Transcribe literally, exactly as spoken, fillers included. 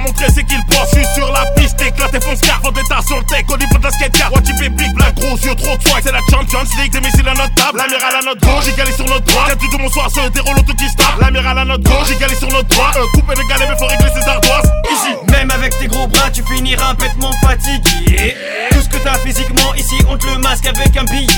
montrer c'est qu'il pense. Je suis sur la piste, éclaté fonce car vend des tasses sur le tech au niveau de la skate car. Watch it big, black gros yeux, trop de swag. C'est la Champions League, des missiles à notre table. L'amiral à notre gauche, j'ai galé sur notre droite. Y'a tout de mon soir, se déroule auto qui se tape. L'amiral à notre gauche, j'ai galé sur notre droite. Euh, coupé de galets, mais faut régler ses ardoises. Ici, même avec tes gros bras, tu finiras bêtement fatigué. Tout ce que t'as physiquement, ici on te le masque avec un billet.